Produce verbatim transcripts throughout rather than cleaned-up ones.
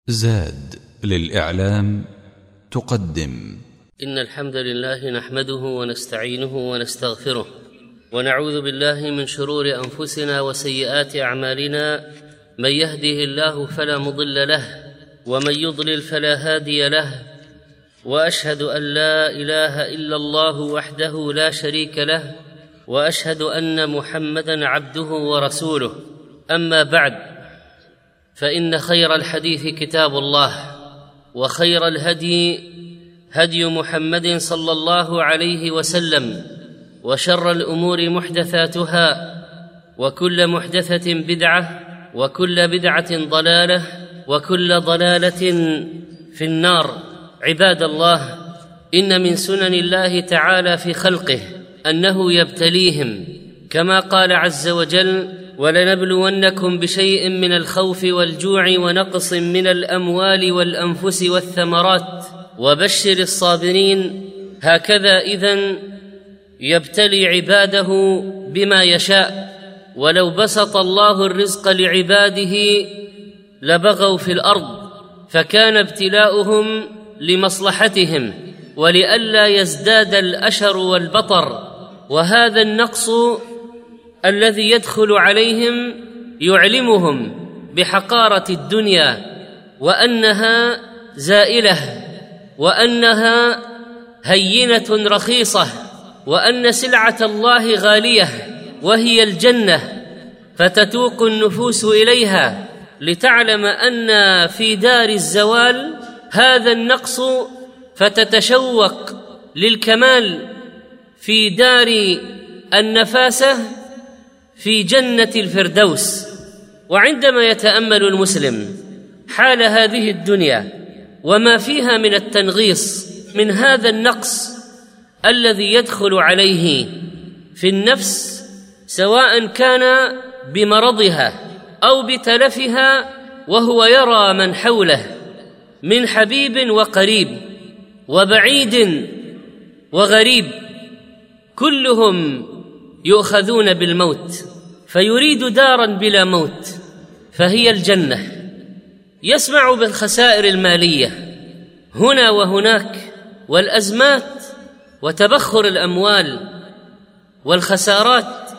زاد للإعلام تقدم. إن الحمد لله نحمده ونستعينه ونستغفره ونعوذ بالله من شرور أنفسنا وسيئات أعمالنا. من يهده الله فلا مضل له ومن يضلل فلا هادي له، وأشهد أن لا إله إلا الله وحده لا شريك له، وأشهد أن محمدًا عبده ورسوله. أما بعد، فإن خير الحديث كتاب الله، وخير الهدي هدي محمد صلى الله عليه وسلم، وشر الأمور محدثاتها، وكل محدثة بدعة، وكل بدعة ضلالة، وكل ضلالة في النار. عباد الله، إن من سنن الله تعالى في خلقه أنه يبتليهم، كما قال عز وجل: ولنبلونكم بشيء من الخوف والجوع ونقص من الأموال والأنفس والثمرات وبشر الصابرين. هكذا إذن يبتلي عباده بما يشاء. ولو بسط الله الرزق لعباده لبغوا في الأرض، فكان ابتلاؤهم لمصلحتهم ولئلا يزداد الأشر والبطر. وهذا النقص الذي يدخل عليهم يعلمهم بحقارة الدنيا، وأنها زائلة، وأنها هينة رخيصة، وأن سلعة الله غالية وهي الجنة، فتتوق النفوس إليها لتعلم أن في دار الزوال هذا النقص، فتتشوق للكمال في دار النفاسة في جنة الفردوس. وعندما يتأمل المسلم حال هذه الدنيا وما فيها من التنغيص من هذا النقص الذي يدخل عليه في النفس، سواء كان بمرضها أو بتلفها، وهو يرى من حوله من حبيب وقريب وبعيد وغريب كلهم يؤخذون بالموت، فيريد دارا بلا موت فهي الجنة. يسمع بالخسائر المالية هنا وهناك والأزمات وتبخر الأموال والخسارات،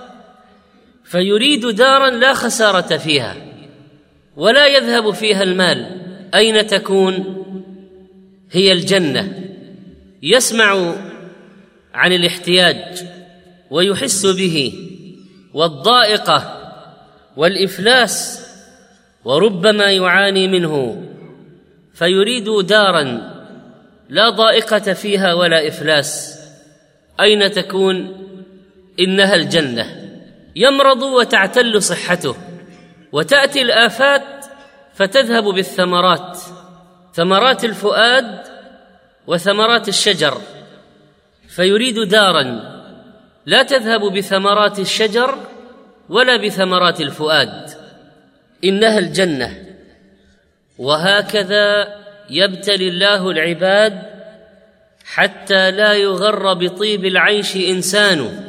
فيريد دارا لا خسارة فيها ولا يذهب فيها المال. أين تكون؟ هي الجنة. يسمع عن الاحتياج ويحس به، والضائقة والإفلاس، وربما يعاني منه، فيريد دارا لا ضائقة فيها ولا إفلاس. أين تكون؟ إنها الجنة. يمرض وتعتل صحته، وتأتي الآفات فتذهب بالثمرات، ثمرات الفؤاد وثمرات الشجر، فيريد دارا لا تذهب بثمرات الشجر ولا بثمرات الفؤاد، إنها الجنة. وهكذا يبتلي الله العباد حتى لا يغر بطيب العيش إنسان،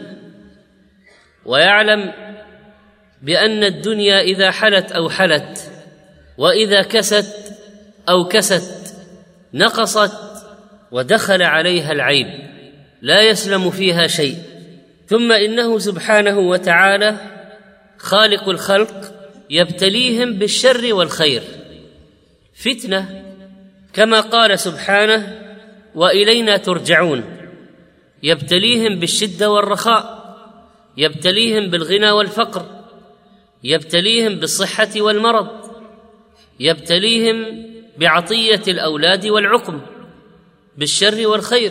ويعلم بأن الدنيا إذا حلت أو حلت، وإذا كست أو كست نقصت ودخل عليها العيب، لا يسلم فيها شيء. ثم إنه سبحانه وتعالى خالق الخلق يبتليهم بالشر والخير فتنة، كما قال سبحانه: وإلينا ترجعون. يبتليهم بالشدة والرخاء، يبتليهم بالغنى والفقر، يبتليهم بالصحة والمرض، يبتليهم بعطية الأولاد والعقم، بالشر والخير،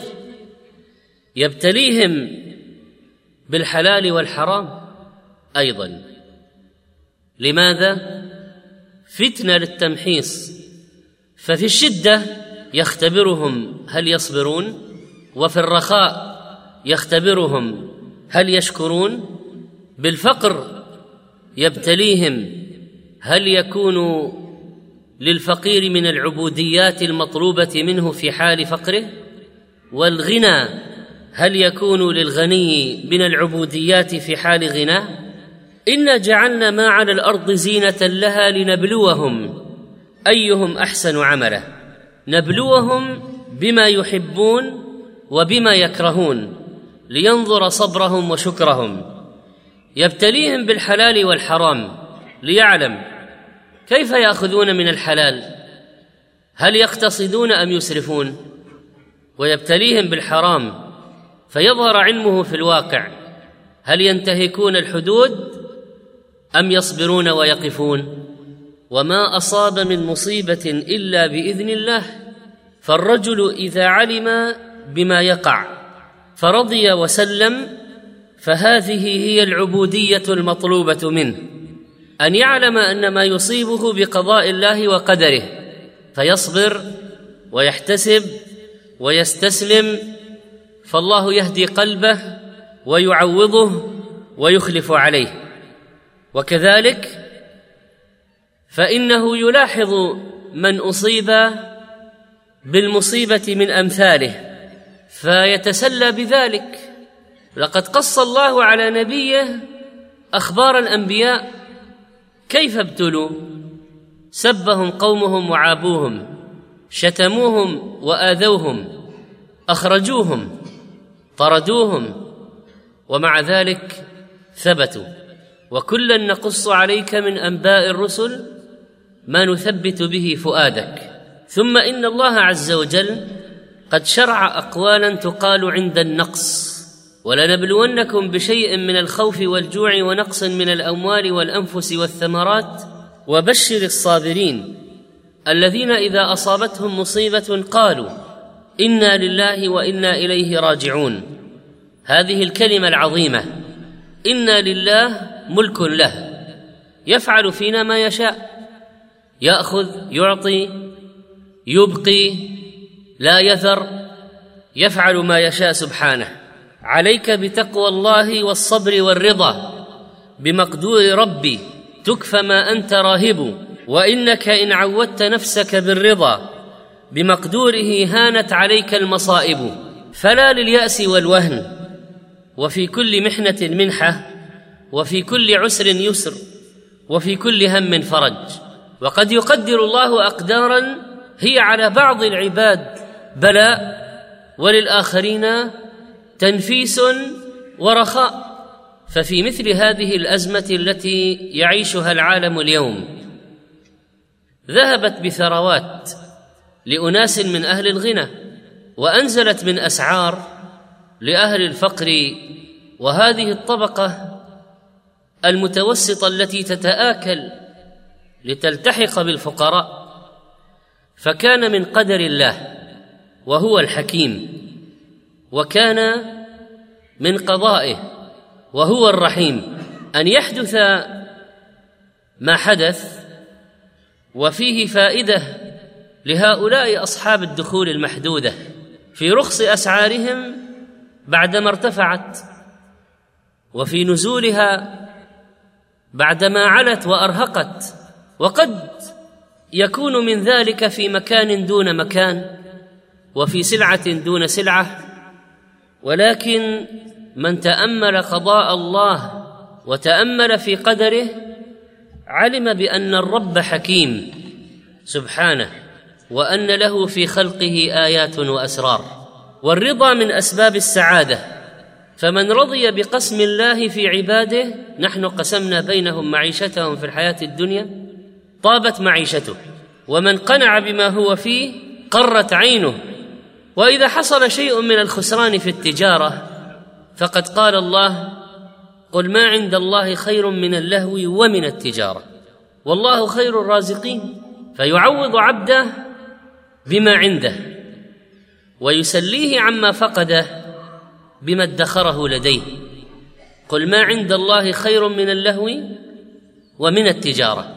يبتليهم بالحلال والحرام أيضا. لماذا؟ فتنة للتمحيص. ففي الشدة يختبرهم هل يصبرون، وفي الرخاء يختبرهم هل يشكرون. بالفقر يبتليهم هل يكون للفقير من العبوديات المطلوبة منه في حال فقره، والغنى هل يكون للغني من العبوديات في حال غناه. إنا جعلنا ما على الأرض زينة لها لنبلوهم أيهم أحسن عملا، نبلوهم بما يحبون وبما يكرهون لينظر صبرهم وشكرهم، يبتليهم بالحلال والحرام ليعلم كيف يأخذون من الحلال، هل يقتصدون أم يسرفون، ويبتليهم بالحرام فيظهر علمه في الواقع، هل ينتهكون الحدود أم يصبرون ويقفون. وما أصاب من مصيبة إلا بإذن الله، فالرجل إذا علم بما يقع فرضي وسلم فهذه هي العبودية المطلوبة منه، أن يعلم أن ما يصيبه بقضاء الله وقدره فيصبر ويحتسب ويستسلم، فالله يهدي قلبه ويعوضه ويخلف عليه. وكذلك فإنه يلاحظ من أصيب بالمصيبة من أمثاله فيتسلى بذلك. لقد قص الله على نبيه أخبار الأنبياء كيف ابتلوا، سبهم قومهم وعابوهم، شتموهم وآذوهم، أخرجوهم، طردوهم، ومع ذلك ثبتوا. وكلا نقص عليك من أنباء الرسل ما نثبت به فؤادك. ثم إن الله عز وجل قد شرع أقوالا تقال عند النقص: ولنبلونكم بشيء من الخوف والجوع ونقص من الأموال والأنفس والثمرات وبشر الصابرين الذين إذا أصابتهم مصيبة قالوا إنا لله وإنا إليه راجعون. هذه الكلمة العظيمة إنا لله ملك له، يفعل فينا ما يشاء، يأخذ، يعطي، يبقي، لا يذر، يفعل ما يشاء سبحانه. عليك بتقوى الله والصبر والرضا بمقدور ربي تكفى ما أنت راهب، وإنك إن عودت نفسك بالرضا بمقدوره هانت عليك المصائب. فلا لليأس والوهن، وفي كل محنة منحة، وفي كل عسر يسر، وفي كل هم فرج. وقد يقدر الله أقدارا هي على بعض العباد بلاء، وللآخرين تنفيس ورخاء. ففي مثل هذه الأزمة التي يعيشها العالم اليوم ذهبت بثروات لأناس من أهل الغنى، وأنزلت من أسعار لأهل الفقر، وهذه الطبقة المتوسطة التي تتآكل لتلتحق بالفقراء. فكان من قدر الله وهو الحكيم، وكان من قضائه وهو الرحيم أن يحدث ما حدث، وفيه فائدة لهؤلاء أصحاب الدخول المحدودة في رخص أسعارهم بعدما ارتفعت، وفي نزولها بعدما علت وأرهقت. وقد يكون من ذلك في مكان دون مكان، وفي سلعة دون سلعة، ولكن من تأمل قضاء الله وتأمل في قدره علم بأن الرب حكيم سبحانه، وأن له في خلقه آيات وأسرار. والرضا من أسباب السعادة، فمن رضي بقسم الله في عباده، نحن قسمنا بينهم معيشتهم في الحياة الدنيا طابت معيشته، ومن قنع بما هو فيه قرت عينه. وإذا حصل شيء من الخسران في التجارة فقد قال الله: قل ما عند الله خير من اللهو ومن التجارة والله خير الرازقين. فيعوض عبده بما عنده ويسليه عما فقده بما ادخره لديه. قل ما عند الله خير من اللهو ومن التجارة.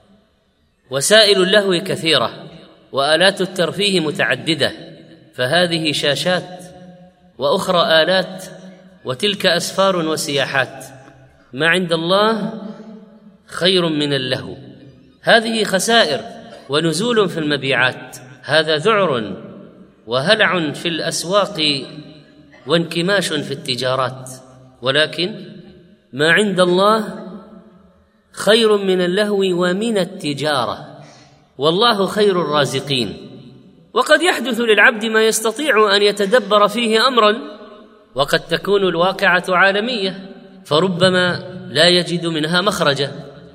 وسائل اللهو كثيرة، وآلات الترفيه متعددة، فهذه شاشات وأخرى آلات، وتلك أسفار وسياحات. ما عند الله خير من اللهو، هذه خسائر ونزول في المبيعات، هذا ذعر وهلع في الأسواق وانكماش في التجارات. ولكن ما عند الله خير من اللهو ومن التجارة، والله خير الرازقين. وقد يحدث للعبد ما يستطيع أن يتدبر فيه أمرا، وقد تكون الواقعة عالمية، فربما لا يجد منها مخرجا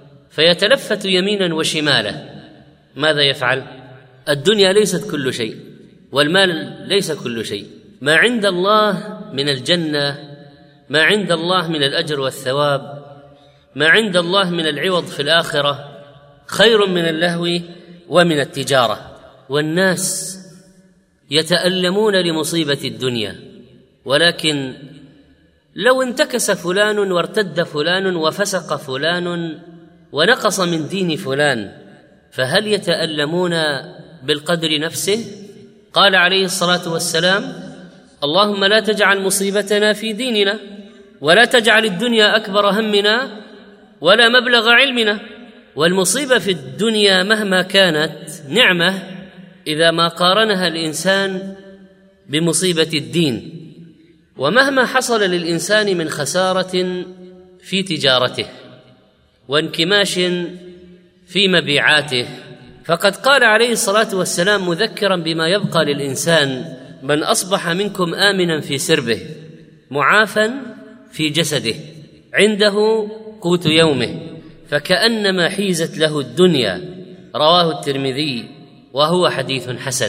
فيتلفت يمينا وشمالا. ماذا يفعل؟ الدنيا ليست كل شيء، والمال ليس كل شيء. ما عند الله من الجنة، ما عند الله من الأجر والثواب، ما عند الله من العوض في الآخرة خير من اللهو ومن التجارة. والناس يتألمون لمصيبة الدنيا، ولكن لو انتكس فلان وارتد فلان وفسق فلان ونقص من دين فلان، فهل يتألمون بالقدر نفسه؟ قال عليه الصلاة والسلام: اللهم لا تجعل مصيبتنا في ديننا، ولا تجعل الدنيا أكبر همنا ولا مبلغ علمنا. والمصيبة في الدنيا مهما كانت نعمة إذا ما قارنها الإنسان بمصيبة الدين، ومهما حصل للإنسان من خسارة في تجارته وانكماش في مبيعاته، فقد قال عليه الصلاة والسلام مذكرا بما يبقى للإنسان: من أصبح منكم آمنا في سربه معافا في جسده عنده قوت يومه فكأنما حيزت له الدنيا. رواه الترمذي وهو حديث حسن.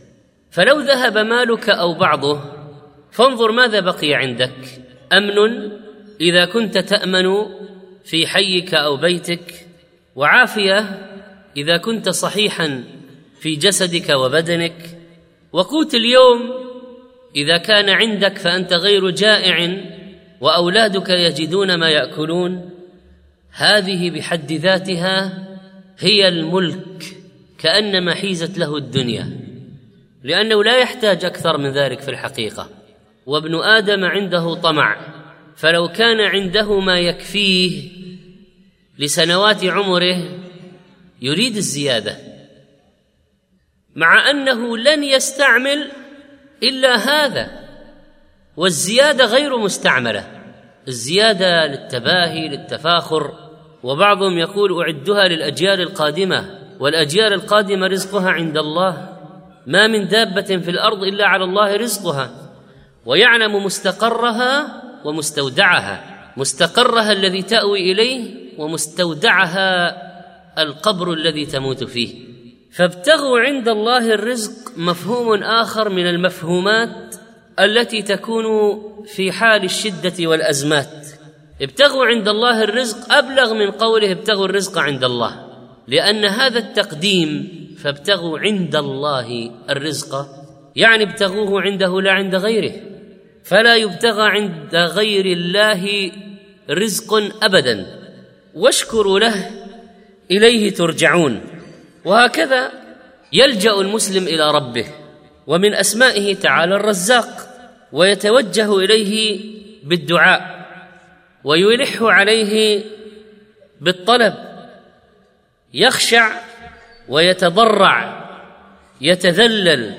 فلو ذهب مالك أو بعضه فانظر ماذا بقي عندك: أمن إذا كنت تأمن في حيك أو بيتك، وعافية إذا كنت صحيحا في جسدك وبدنك، وقوت اليوم إذا كان عندك فأنت غير جائع وأولادك يجدون ما يأكلون. هذه بحد ذاتها هي الملك، كأنما حيزت له الدنيا، لأنه لا يحتاج أكثر من ذلك في الحقيقة. وابن آدم عنده طمع، فلو كان عنده ما يكفيه لسنوات عمره يريد الزيادة، مع أنه لن يستعمل إلا هذا، والزيادة غير مستعملة. الزيادة للتباهي للتفاخر، وبعضهم يقول أعدها للأجيال القادمة، والأجيال القادمة رزقها عند الله. ما من دابة في الأرض إلا على الله رزقها، ويعلم مستقرها ومستودعها، مستقرها الذي تأوي إليه، ومستودعها القبر الذي تموت فيه. فابتغوا عند الله الرزق مفهوم آخر من المفهومات التي تكون في حال الشدة والأزمات. ابتغوا عند الله الرزق أبلغ من قوله ابتغوا الرزق عند الله، لأن هذا التقديم فابتغوا عند الله الرزق يعني ابتغوه عنده لا عند غيره، فلا يبتغى عند غير الله رزق أبدا، واشكروا له إليه ترجعون. وهكذا يلجأ المسلم إلى ربه، ومن أسمائه تعالى الرزاق، ويتوجه إليه بالدعاء ويلح عليه بالطلب، يخشع ويتضرع، يتذلل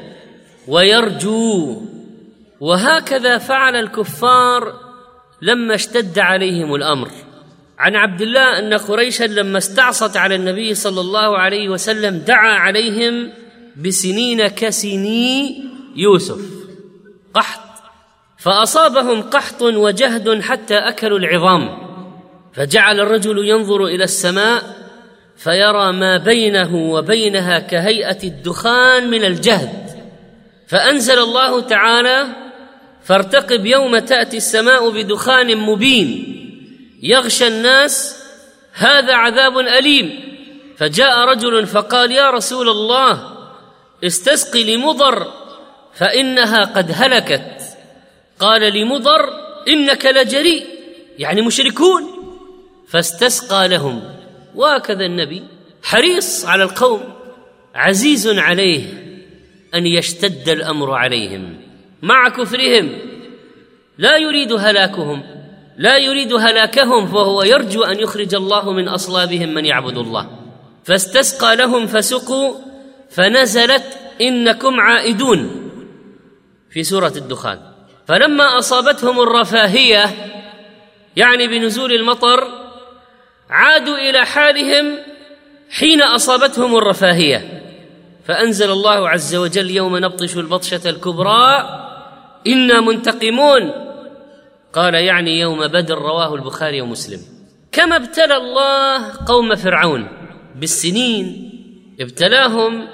ويرجو. وهكذا فعل الكفار لما اشتد عليهم الأمر. عن عبد الله أن قريشا لما استعصت على النبي صلى الله عليه وسلم دعا عليهم بسنين كسني يوسف، قحط، فأصابهم قحط وجهد حتى أكلوا العظام، فجعل الرجل ينظر إلى السماء فيرى ما بينه وبينها كهيئة الدخان من الجهد، فأنزل الله تعالى: فارتقب يوم تأتي السماء بدخان مبين يغشى الناس هذا عذاب أليم. فجاء رجل فقال: يا رسول الله استسقي لمضر فإنها قد هلكت. قال لمضر: إنك لجريء، يعني مشركون، فاستسقى لهم. وهكذا النبي حريص على القوم، عزيز عليه أن يشتد الأمر عليهم مع كفرهم، لا يريد هلاكهم، لا يريد هلاكهم، فهو يرجو أن يخرج الله من أصلابهم من يعبد الله. فاستسقى لهم فسقوا، فنزلت إنكم عائدون في سورة الدخان. فلما أصابتهم الرفاهية يعني بنزول المطر عادوا إلى حالهم حين أصابتهم الرفاهية، فأنزل الله عز وجل: يوم نبطش البطشة الكبرى إنا منتقمون. قال يعني يوم بدر، رواه البخاري ومسلم. كما ابتلى الله قوم فرعون بالسنين، ابتلاهم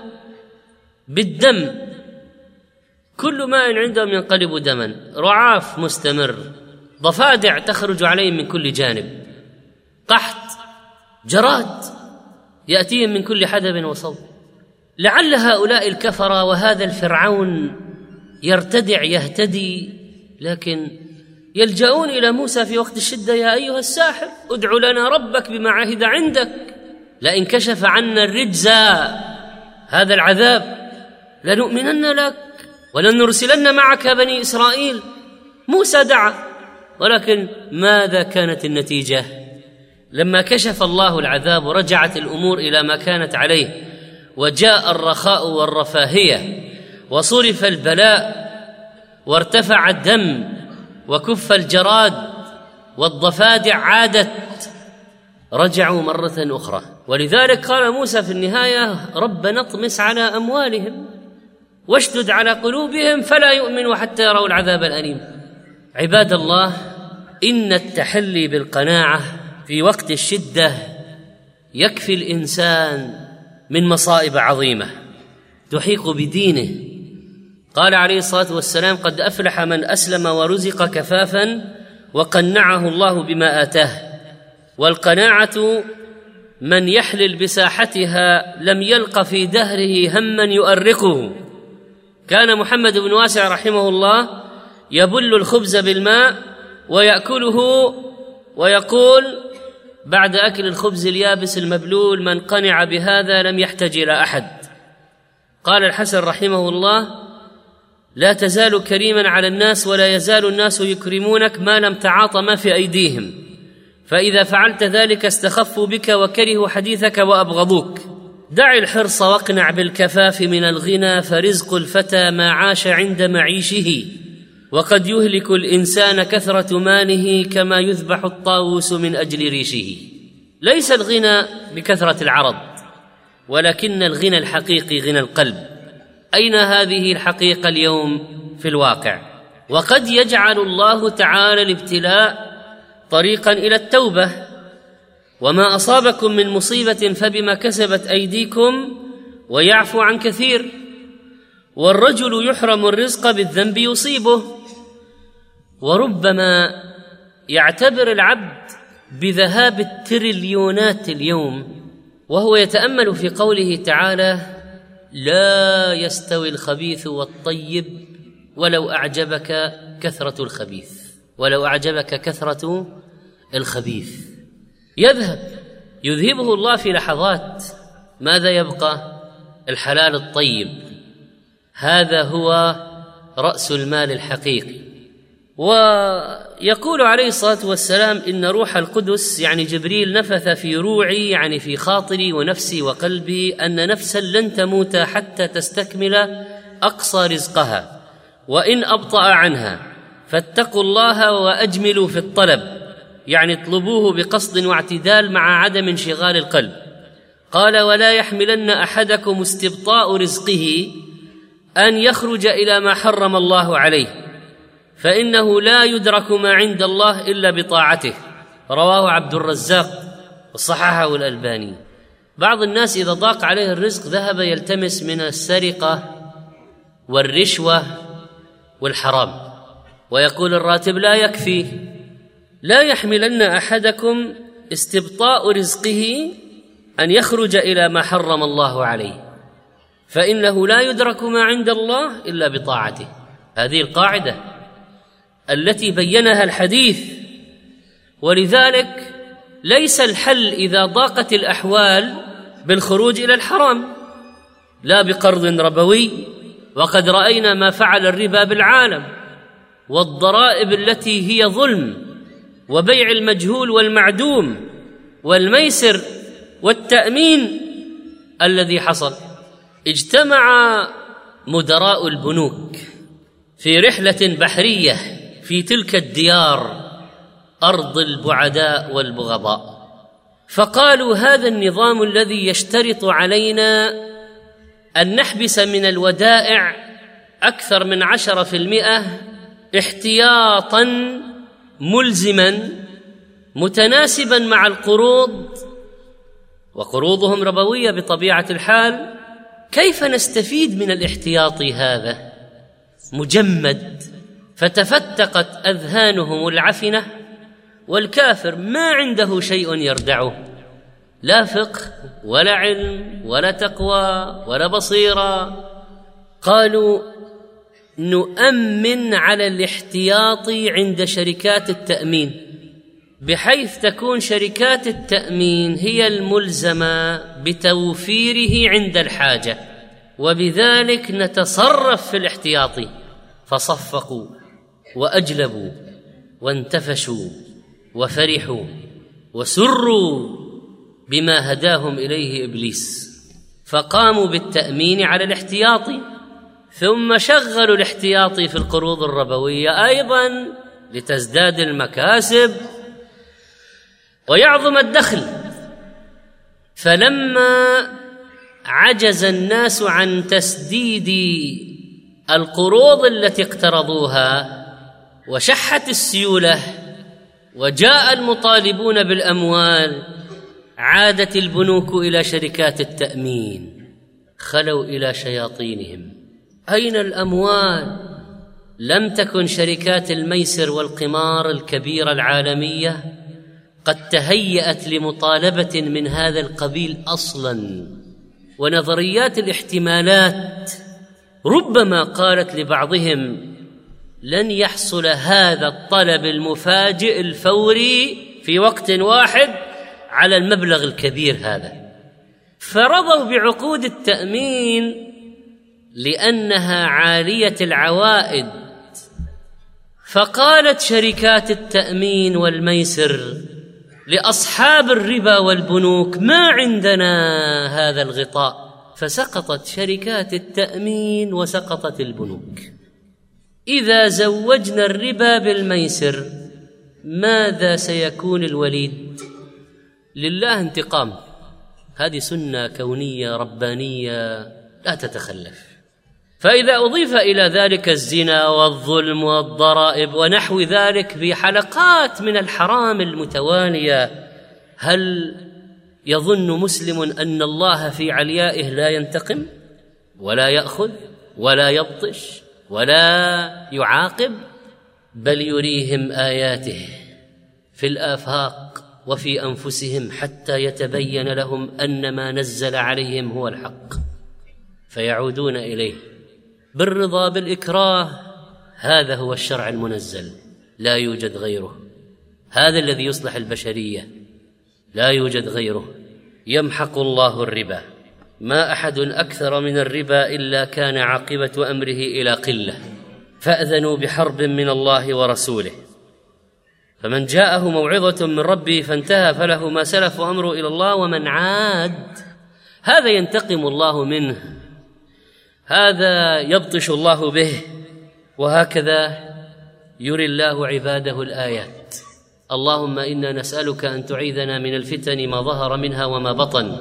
بالدم، كل ماء عندهم ينقلب دما، رعاف مستمر، ضفادع تخرج عليهم من كل جانب، قحط، جراد يأتيهم من كل حدب وصوب. لعل هؤلاء الكفرة وهذا الفرعون يرتدع يهتدي، لكن يلجؤون إلى موسى في وقت الشدة: يا أيها الساحر ادع لنا ربك بما عهد عندك لئن كشف عنا الرجز هذا العذاب لنؤمنن لك ولنرسلن معك بني إسرائيل. موسى دعا، ولكن ماذا كانت النتيجة؟ لما كشف الله العذاب ورجعت الأمور إلى ما كانت عليه، وجاء الرخاء والرفاهية، وصرف البلاء، وارتفع الدم، وكف الجراد، والضفادع عادت، رجعوا مرة أخرى. ولذلك قال موسى في النهاية: ربنا اطمس على أموالهم واشدد على قلوبهم فلا يؤمنوا حتى يروا العذاب الأليم. عباد الله، إن التحلي بالقناعة في وقت الشدة يكفي الإنسان من مصائب عظيمة تحيق بدينه. قال عليه الصلاة والسلام: قد أفلح من أسلم ورزق كفافا وقنعه الله بما آتاه. والقناعة من يحلل بساحتها لم يلق في دهره هما يؤرقه. كان محمد بن واسع رحمه الله يبل الخبز بالماء ويأكله ويقول بعد أكل الخبز اليابس المبلول: من قنع بهذا لم يحتج إلى أحد. قال الحسن رحمه الله: لا تزال كريما على الناس ولا يزال الناس يكرمونك ما لم تعاط ما في أيديهم، فإذا فعلت ذلك استخفوا بك وكرهوا حديثك وأبغضوك. دع الحرص واقنع بالكفاف من الغنى، فرزق الفتى ما عاش عند معيشه، وقد يهلك الإنسان كثرة ماله كما يذبح الطاووس من أجل ريشه. ليس الغنى بكثرة العرض، ولكن الغنى الحقيقي غنى القلب. أين هذه الحقيقة اليوم في الواقع؟ وقد يجعل الله تعالى الابتلاء طريقا إلى التوبة. وما أصابكم من مصيبة فبما كسبت أيديكم ويعفو عن كثير. والرجل يحرم الرزق بالذنب يصيبه. وربما يعتبر العبد بذهاب التريليونات اليوم وهو يتأمل في قوله تعالى: لا يستوي الخبيث والطيب ولو أعجبك كثرة الخبيث ولو أعجبك كثرة الخبيث. يذهب يذهبه الله في لحظات. ماذا يبقى؟ الحلال الطيب. هذا هو رأس المال الحقيقي. ويقول عليه الصلاة والسلام: إن روح القدس يعني جبريل نفث في روعي يعني في خاطري ونفسي وقلبي أن نفسا لن تموت حتى تستكمل أقصى رزقها، وإن أبطأ عنها فاتقوا الله وأجملوا في الطلب، يعني اطلبوه بقصد واعتدال مع عدم انشغال القلب. قال: ولا يحملن أحدكم استبطاء رزقه أن يخرج إلى ما حرم الله عليه، فإنه لا يدرك ما عند الله إلا بطاعته. رواه عبد الرزاق وصححه الألباني. بعض الناس إذا ضاق عليه الرزق ذهب يلتمس من السرقة والرشوة والحرام، ويقول الراتب لا يكفي. لا يحملن أحدكم استبطاء رزقه أن يخرج إلى ما حرم الله عليه، فإنه لا يدرك ما عند الله إلا بطاعته. هذه القاعدة التي بينها الحديث. ولذلك ليس الحل إذا ضاقت الأحوال بالخروج إلى الحرام، لا بقرض ربوي، وقد رأينا ما فعل الربا بالعالم، والضرائب التي هي ظلم، وبيع المجهول والمعدوم، والميسر والتأمين الذي حصل. اجتمع مدراء البنوك في رحلة بحرية في تلك الديار أرض البعداء والبغضاء، فقالوا هذا النظام الذي يشترط علينا أن نحبس من الودائع أكثر من عشرة في المئة احتياطا ملزما متناسبا مع القروض، وقروضهم ربوية بطبيعة الحال، كيف نستفيد من الاحتياطي هذا؟ مجمد. فتفتقت أذهانهم العفنة، والكافر ما عنده شيء يردعه، لا فقه ولا علم ولا تقوى ولا بصيرة. قالوا نؤمن على الاحتياطي عند شركات التأمين، بحيث تكون شركات التأمين هي الملزمة بتوفيره عند الحاجة، وبذلك نتصرف في الاحتياطي. فصفقوا وأجلبوا وانتفشوا وفرحوا وسروا بما هداهم إليه إبليس، فقاموا بالتأمين على الاحتياطي، ثم شغلوا الاحتياطي في القروض الربوية أيضا لتزداد المكاسب ويعظم الدخل. فلما عجز الناس عن تسديد القروض التي اقترضوها وشحت السيولة وجاء المطالبون بالأموال، عادت البنوك إلى شركات التأمين، خلوا إلى شياطينهم. أين الأموال؟ لم تكن شركات الميسر والقمار الكبيرة العالمية قد تهيأت لمطالبة من هذا القبيل أصلاً، ونظريات الاحتمالات ربما قالت لبعضهم لن يحصل هذا الطلب المفاجئ الفوري في وقت واحد على المبلغ الكبير هذا، فرضوا بعقود التأمين لأنها عالية العوائد. فقالت شركات التأمين والميسر لأصحاب الربا والبنوك ما عندنا هذا الغطاء، فسقطت شركات التأمين وسقطت البنوك. إذا زوجنا الربا بالميسر ماذا سيكون الوليد؟ لله انتقام، هذه سنة كونية ربانية لا تتخلف. فإذا أضيف إلى ذلك الزنا والظلم والضرائب ونحو ذلك في حلقات من الحرام المتوالية، هل يظن مسلم أن الله في عليائه لا ينتقم ولا يأخذ ولا يبطش ولا يعاقب؟ بل يريهم آياته في الآفاق وفي أنفسهم حتى يتبين لهم أن ما نزل عليهم هو الحق، فيعودون إليه بالرضا بالإكراه. هذا هو الشرع المنزل، لا يوجد غيره، هذا الذي يصلح البشرية، لا يوجد غيره. يمحق الله الربا، ما أحد أكثر من الربا إلا كان عاقبة أمره إلى قلة، فأذنوا بحرب من الله ورسوله. فمن جاءه موعظة من ربه فانتهى فله ما سلف وأمره إلى الله، ومن عاد هذا ينتقم الله منه، هذا يبطش الله به. وهكذا يري الله عباده الآيات. اللهم إنا نسألك أن تعيذنا من الفتن ما ظهر منها وما بطن،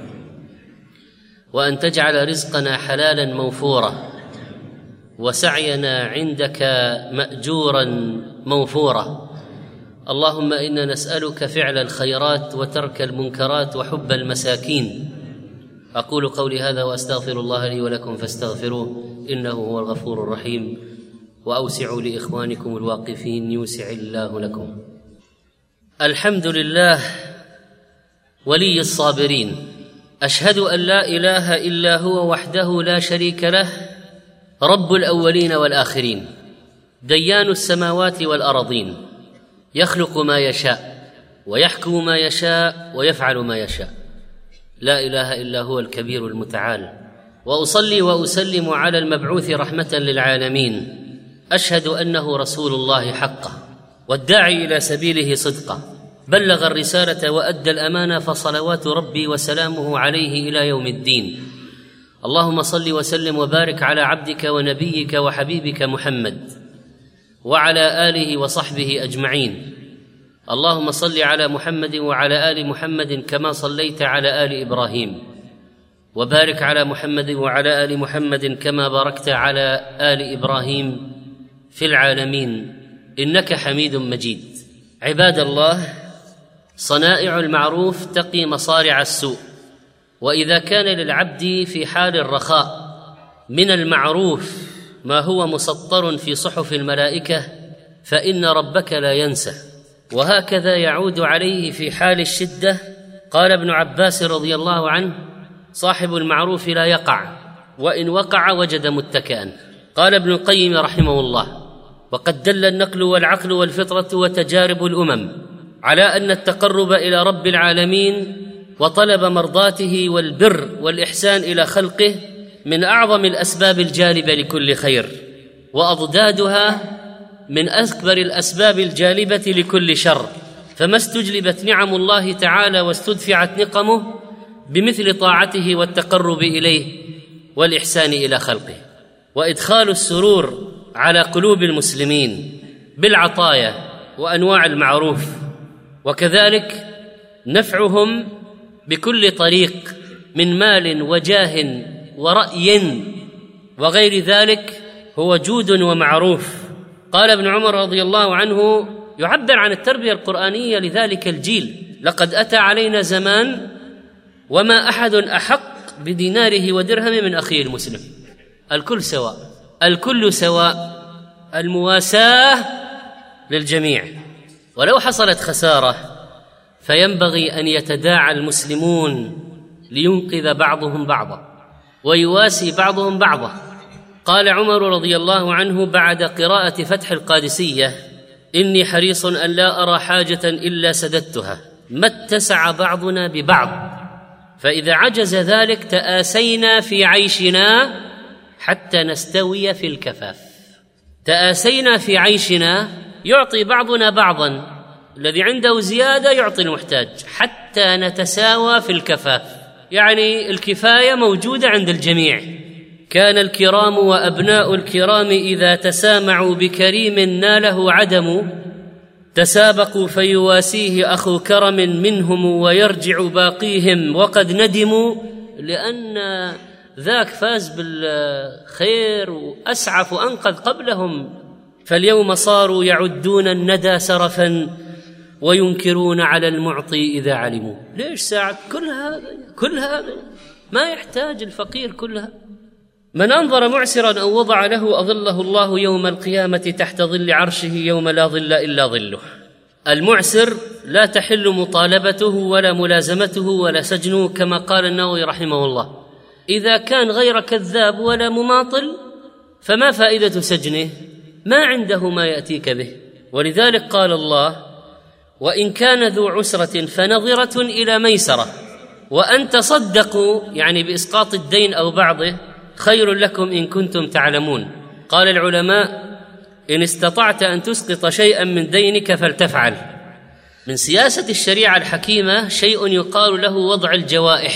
وأن تجعل رزقنا حلالا موفورا، وسعينا عندك مأجورا موفورا. اللهم إنا نسألك فعل الخيرات وترك المنكرات وحب المساكين. أقول قولي هذا وأستغفر الله لي ولكم فاستغفروه إنه هو الغفور الرحيم. وأوسعوا لإخوانكم الواقفين يوسع الله لكم. الحمد لله ولي الصابرين، أشهد أن لا إله إلا هو وحده لا شريك له، رب الأولين والآخرين، ديان السماوات والأرضين، يخلق ما يشاء ويحكم ما يشاء ويفعل ما يشاء، لا إله إلا هو الكبير المتعال. وأصلي وأسلم على المبعوث رحمة للعالمين، أشهد أنه رسول الله حقه والداعي إلى سبيله صدقه، بلغ الرسالة وأدى الأمانة، فصلوات ربي وسلامه عليه إلى يوم الدين. اللهم صل وسلم وبارك على عبدك ونبيك وحبيبك محمد وعلى آله وصحبه أجمعين، اللهم صل على محمد وعلى آل محمد كما صليت على آل إبراهيم، وبارك على محمد وعلى آل محمد كما باركت على آل إبراهيم في العالمين إنك حميد مجيد. عباد الله، صنائع المعروف تقي مصارع السوء، وإذا كان للعبد في حال الرخاء من المعروف ما هو مسطر في صحف الملائكة فإن ربك لا ينسى، وهكذا يعود عليه في حال الشدة. قال ابن عباس رضي الله عنه: صاحب المعروف لا يقع، وإن وقع وجد متكئا. قال ابن القيم رحمه الله: وقد دل النقل والعقل والفطرة وتجارب الأمم على أن التقرب إلى رب العالمين وطلب مرضاته والبر والإحسان إلى خلقه من أعظم الأسباب الجالبة لكل خير، وأضدادها من أكبر الأسباب الجالبة لكل شر، فما استجلبت نعم الله تعالى واستدفعت نقمه بمثل طاعته والتقرب إليه والإحسان إلى خلقه، وإدخال السرور على قلوب المسلمين بالعطايا وأنواع المعروف، وكذلك نفعهم بكل طريق من مال وجاه ورأي وغير ذلك هو جود ومعروف. قال ابن عمر رضي الله عنه يعبر عن التربية القرآنية لذلك الجيل: لقد أتى علينا زمان وما أحد أحق بديناره ودرهم من أخيه المسلم. الكل سواء، الكل سواء، المواساة للجميع. ولو حصلت خسارة فينبغي أن يتداعى المسلمون لينقذ بعضهم بعضا ويواسي بعضهم بعضا. قال عمر رضي الله عنه بعد قراءة فتح القادسية: إني حريص أن لا أرى حاجة إلا سددتها ما اتسع بعضنا ببعض، فإذا عجز ذلك تآسينا في عيشنا حتى نستوي في الكفاف. تآسينا في عيشنا، يعطي بعضنا بعضا، الذي عنده زيادة يعطي المحتاج حتى نتساوى في الكفاف، يعني الكفاية موجودة عند الجميع. كان الكرام وأبناء الكرام إذا تسامعوا بكريم ناله عدم، تسابقوا فيواسيه أخو كرم منهم ويرجع باقيهم وقد ندموا، لأن ذاك فاز بالخير وأسعف وأنقذ قبلهم، فاليوم صاروا يعدون الندى سرفا وينكرون على المعطي إذا علموا. ليش ساعد كل هذا؟ كل هذا ما يحتاج الفقير كلها. من أنظر معسرا أو وضع له أظله الله يوم القيامة تحت ظل عرشه يوم لا ظل إلا ظله. المعسر لا تحل مطالبته ولا ملازمته ولا سجنه، كما قال النووي رحمه الله: إذا كان غير كذاب ولا مماطل فما فائدة سجنه؟ ما عنده ما يأتيك به. ولذلك قال الله: وإن كان ذو عسرة فنظرة إلى ميسرة وأن تصدقوا، يعني بإسقاط الدين أو بعضه، خير لكم إن كنتم تعلمون. قال العلماء: إن استطعت أن تسقط شيئا من دينك فلتفعل. من سياسة الشريعة الحكيمة شيء يقال له وضع الجوائح.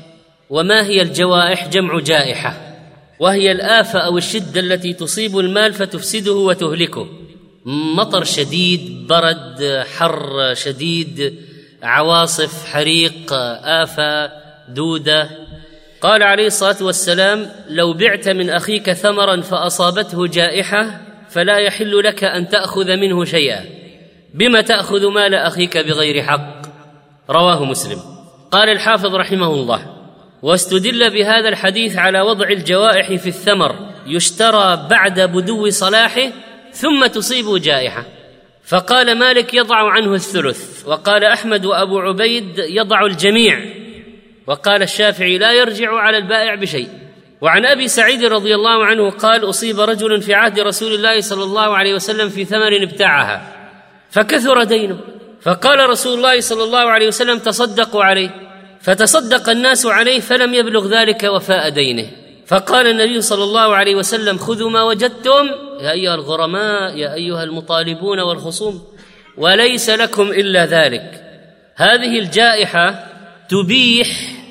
وما هي الجوائح؟ جمع جائحة، وهي الآفة أو الشدة التي تصيب المال فتفسده وتهلكه. مطر شديد، برد، حر شديد، عواصف، حريق، آفة، دودة. قال عليه الصلاة والسلام: لو بعت من أخيك ثمرا فأصابته جائحة فلا يحل لك أن تأخذ منه شيئا. بما تأخذ مال أخيك بغير حق؟ رواه مسلم. قال الحافظ رحمه الله: واستدل بهذا الحديث على وضع الجوائح في الثمر يشترى بعد بدو صلاحه ثم تصيب جائحة. فقال مالك: يضع عنه الثلث، وقال أحمد وأبو عبيد: يضع الجميع، وقال الشافعي: لا يرجع على البائع بشيء. وعن أبي سعيد رضي الله عنه قال: أصيب رجل في عهد رسول الله صلى الله عليه وسلم في ثمر ابتاعها فكثر دينه، فقال رسول الله صلى الله عليه وسلم: تصدقوا عليه، فتصدق الناس عليه فلم يبلغ ذلك وفاء دينه. فقال النبي صلى الله عليه وسلم: خذوا ما وجدتم يا أيها الغرماء، يا أيها المطالبون والخصوم، وليس لكم إلا ذلك. هذه الجائحة تبيح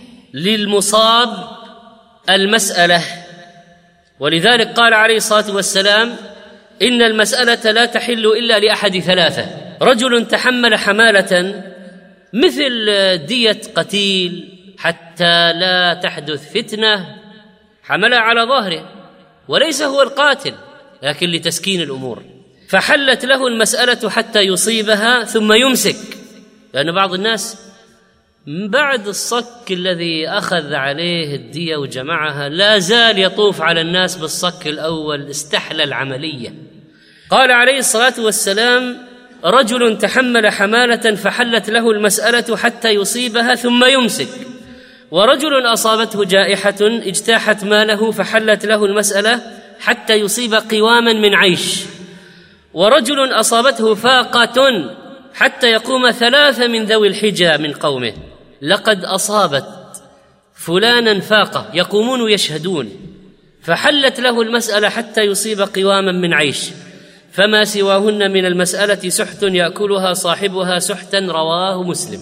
للمصاب المسألة، ولذلك قال عليه الصلاة والسلام: إن المسألة لا تحل إلا لأحد ثلاثة: رجل تحمل حمالة مثل دية قتيل حتى لا تحدث فتنة، حملها على ظهره وليس هو القاتل لكن لتسكين الأمور، فحلت له المسألة حتى يصيبها ثم يمسك، لأن بعض الناس بعد الصك الذي أخذ عليه الدية وجمعها لا زال يطوف على الناس بالصك الأول، استحلى العملية. قال عليه الصلاة والسلام: رجل تحمل حمالة فحلت له المسألة حتى يصيبها ثم يمسك، ورجل أصابته جائحة اجتاحت ماله فحلت له المسألة حتى يصيب قواما من عيش، ورجل أصابته فاقة حتى يقوم ثلاثة من ذوي الحجى من قومه، لقد أصابت فلانا فاقة، يقومون يشهدون، فحلت له المسألة حتى يصيب قواما من عيش، فما سواهن من المسألة سحت يأكلها صاحبها سحتا، رواه مسلم.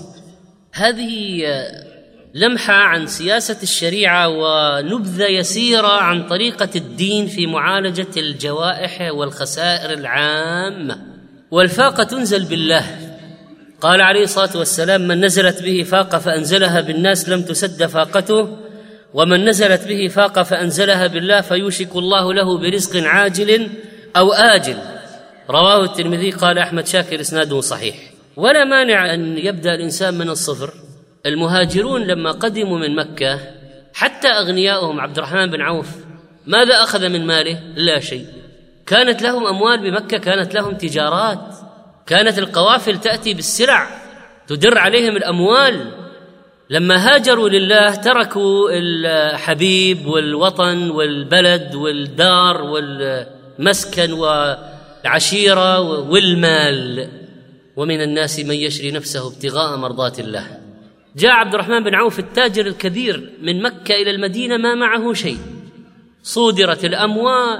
هذه لمحة عن سياسة الشريعة ونبذة يسيرة عن طريقة الدين في معالجة الجوائح والخسائر العامة. والفاقة تنزل بالله، قال عليه الصلاة والسلام: من نزلت به فاقة فأنزلها بالناس لم تسد فاقته، ومن نزلت به فاقة فأنزلها بالله فيوشك الله له برزق عاجل أو آجل، رواه الترمذي. قال أحمد شاكر إسناده صحيح. ولا مانع أن يبدأ الإنسان من الصفر. المهاجرون لما قدموا من مكة حتى أغنياؤهم عبد الرحمن بن عوف ماذا أخذ من ماله؟ لا شيء. كانت لهم أموال بمكة، كانت لهم تجارات، كانت القوافل تأتي بالسلع تدر عليهم الأموال. لما هاجروا لله تركوا الحبيب والوطن والبلد والدار والمسكن والعشيرة والمال. ومن الناس من يشري نفسه ابتغاء مرضات الله. جاء عبد الرحمن بن عوف التاجر الكبير من مكة إلى المدينة ما معه شيء، صودرت الأموال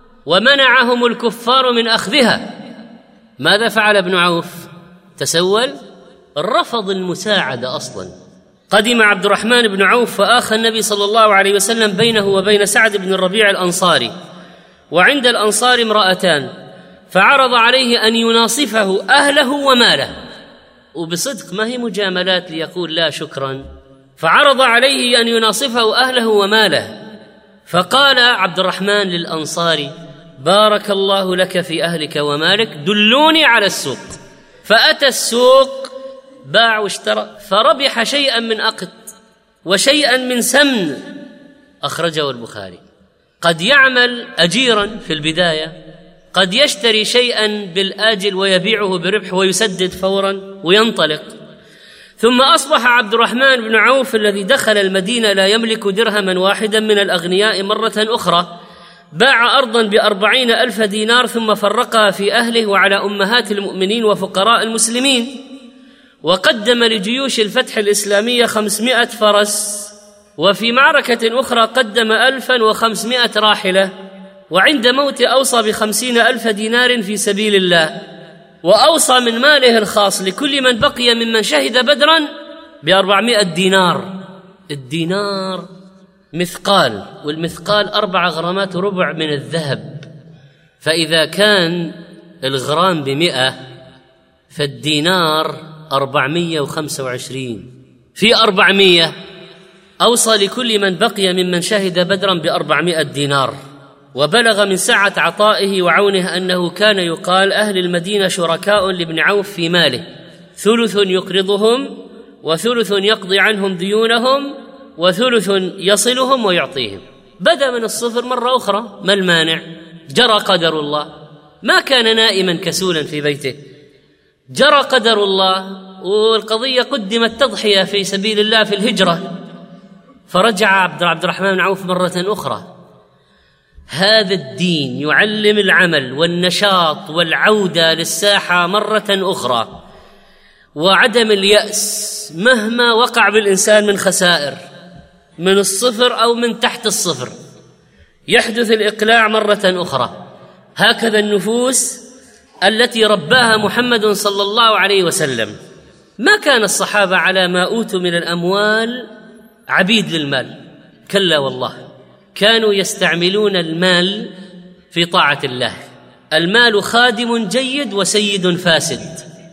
ومنعهم الكفار من أخذها. ماذا فعل ابن عوف؟ تسول، رفض المساعدة أصلا. قدم عبد الرحمن بن عوف فآخى النبي صلى الله عليه وسلم بينه وبين سعد بن الربيع الأنصاري، وعند الأنصار امرأتان، فعرض عليه أن يناصفه أهله وماله، وبصدق ما هي مجاملات ليقول لا شكرا، فعرض عليه أن يناصفه أهله وماله. فقال عبد الرحمن للأنصاري: بارك الله لك في أهلك ومالك، دلوني على السوق. فأتى السوق، باع واشترى، فربح شيئا من أقط وشيئا من سمن، أخرجه البخاري. قد يعمل أجيرا في البداية، قد يشتري شيئا بالآجل ويبيعه بربح ويسدد فورا وينطلق. ثم أصبح عبد الرحمن بن عوف الذي دخل المدينة لا يملك درهما واحدا من الأغنياء مرة أخرى، باع أرضا بأربعين ألف دينار ثم فرقها في أهله وعلى أمهات المؤمنين وفقراء المسلمين، وقدم لجيوش الفتح الإسلامية خمسمائة فرس، وفي معركة أخرى قدم ألفا وخمسمائة راحلة، وعند موت أوصى بخمسين ألف دينار في سبيل الله، وأوصى من ماله الخاص لكل من بقي ممن شهد بدرا بأربعمائة دينار. الدينار مثقال، والمثقال أربع غرامات ربع من الذهب، فإذا كان الغرام بمئة فالدينار أربعمائة وخمسة وعشرين في أربعمائة. أوصى لكل من بقي ممن شهد بدرا بأربعمائة دينار. وبلغ من سعة عطائه وعونه أنه كان يقال: أهل المدينة شركاء لابن عوف في ماله، ثلث يقرضهم وثلث يقضي عنهم ديونهم وثلث يصلهم ويعطيهم. بدأ من الصفر مرة أخرى، ما المانع؟ جرى قدر الله، ما كان نائما كسولا في بيته، جرى قدر الله، والقضية قدمت تضحية في سبيل الله في الهجرة، فرجع عبد الرحمن بن عوف مرة أخرى. هذا الدين يعلم العمل والنشاط والعودة للساحة مرة أخرى، وعدم اليأس مهما وقع بالإنسان من خسائر، من الصفر أو من تحت الصفر يحدث الإقلاع مرة أخرى. هكذا النفوس التي رباها محمد صلى الله عليه وسلم. ما كان الصحابة على ما أوتوا من الأموال عبيد للمال، كلا والله، كانوا يستعملون المال في طاعة الله. المال خادم جيد وسيد فاسد،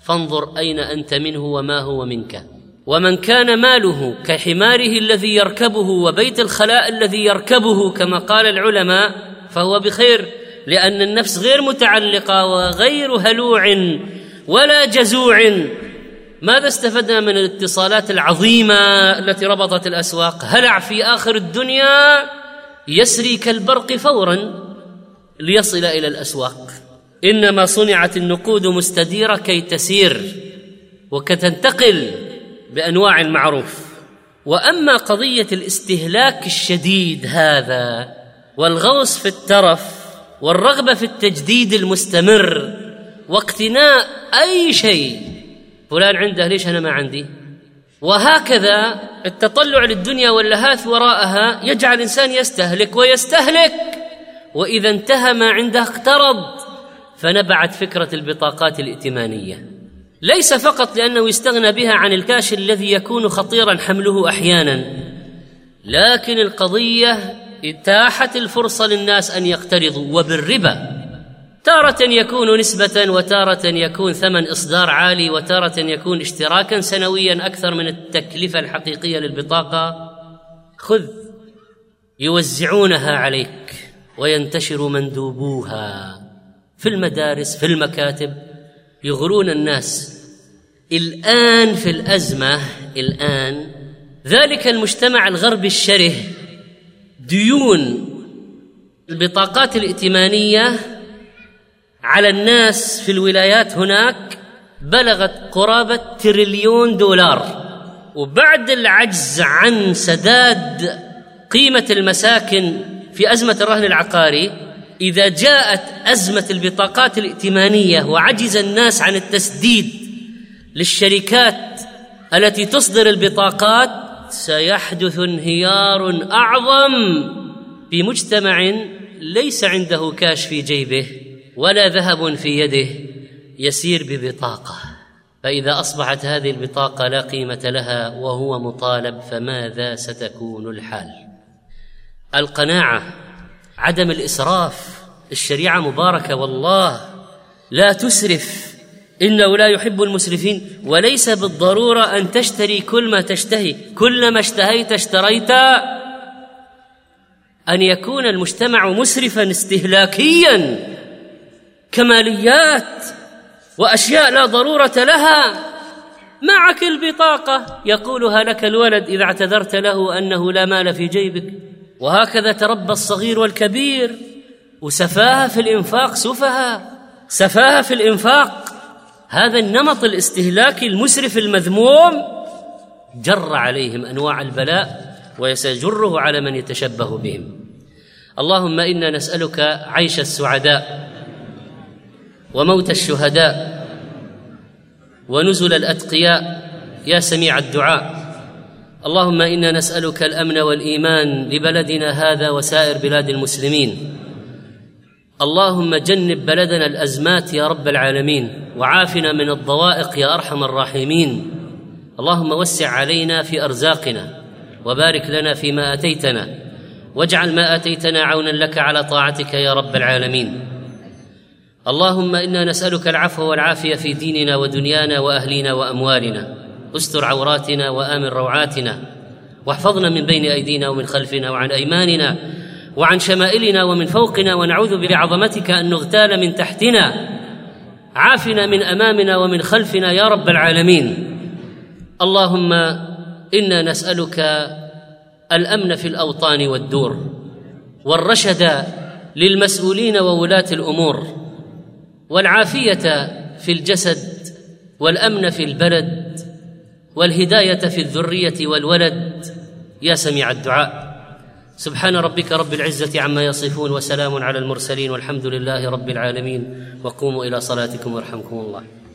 فانظر أين أنت منه وما هو منك. ومن كان ماله كحماره الذي يركبه وبيت الخلاء الذي يركبه كما قال العلماء فهو بخير، لأن النفس غير متعلقة وغير هلوع ولا جزوع. ماذا استفدنا من الاتصالات العظيمة التي ربطت الأسواق؟ هلع في آخر الدنيا يسري كالبرق فورا ليصل إلى الأسواق. إنما صنعت النقود مستديرة كي تسير وكتنتقل بأنواع المعروف. وأما قضية الاستهلاك الشديد هذا والغوص في الترف والرغبة في التجديد المستمر واقتناء أي شيء، فلان عنده ليش أنا ما عندي، وهكذا التطلع للدنيا واللهاث وراءها يجعل الإنسان يستهلك ويستهلك، وإذا انتهى ما عنده اقترض. فنبعت فكرة البطاقات الائتمانية، ليس فقط لأنه يستغنى بها عن الكاش الذي يكون خطيرا حمله أحيانا، لكن القضية اتاحت الفرصة للناس أن يقترضوا وبالربا، تارة يكون نسبة وتارة يكون ثمن إصدار عالي وتارة يكون اشتراكا سنويا أكثر من التكلفة الحقيقية للبطاقة. خذ، يوزعونها عليك وينتشر مندوبوها في المدارس في المكاتب، يغرون الناس. الآن في الأزمة الآن ذلك المجتمع الغربي الشره ديون البطاقات الائتمانية على الناس في الولايات هناك بلغت قرابة تريليون دولار، وبعد العجز عن سداد قيمة المساكن في أزمة الرهن العقاري، إذا جاءت أزمة البطاقات الائتمانية وعجز الناس عن التسديد للشركات التي تصدر البطاقات، سيحدث انهيار أعظم في مجتمع ليس عنده كاش في جيبه ولا ذهب في يده يسير ببطاقة. فإذا أصبحت هذه البطاقة لا قيمة لها وهو مطالب، فماذا ستكون الحال؟ القناعة، عدم الإسراف. الشريعة مباركة والله، لا تسرف إنه لا يحب المسرفين. وليس بالضرورة أن تشتري كل ما تشتهي، كلما اشتهيت اشتريت. أن يكون المجتمع مسرفا استهلاكيا، كماليات وأشياء لا ضرورة لها. معك البطاقة يقولها لك الولد إذا اعتذرت له أنه لا مال في جيبك، وهكذا تربى الصغير والكبير. وسفاهة في الإنفاق، سفهاء سفاهة في الإنفاق. هذا النمط الاستهلاكي المسرف المذموم جر عليهم أنواع البلاء وسيجره على من يتشبه بهم. اللهم إنا نسألك عيش السعداء وموت الشهداء ونزل الأتقياء يا سميع الدعاء. اللهم إنا نسألك الأمن والإيمان لبلدنا هذا وسائر بلاد المسلمين. اللهم جنب بلدنا الأزمات يا رب العالمين، وعافنا من الضوائق يا أرحم الراحمين. اللهم وسع علينا في أرزاقنا وبارك لنا فيما أتيتنا، واجعل ما أتيتنا عونا لك على طاعتك يا رب العالمين. اللهم إنا نسألك العفو والعافية في ديننا ودنيانا وأهلنا وأموالنا. استر عوراتنا وآمن روعاتنا، واحفظنا من بين أيدينا ومن خلفنا وعن أيماننا وعن شمائلنا ومن فوقنا، ونعوذ بعظمتك أن نغتال من تحتنا. عافنا من أمامنا ومن خلفنا يا رب العالمين. اللهم إنا نسألك الأمن في الأوطان والدور، والرشد للمسؤولين وولاة الأمور، والعافية في الجسد، والأمن في البلد، والهداية في الذرية والولد يا سميع الدعاء. سبحان ربك رب العزة عما يصفون، وسلام على المرسلين، والحمد لله رب العالمين. وقوموا إلى صلاتكم وارحمكم الله.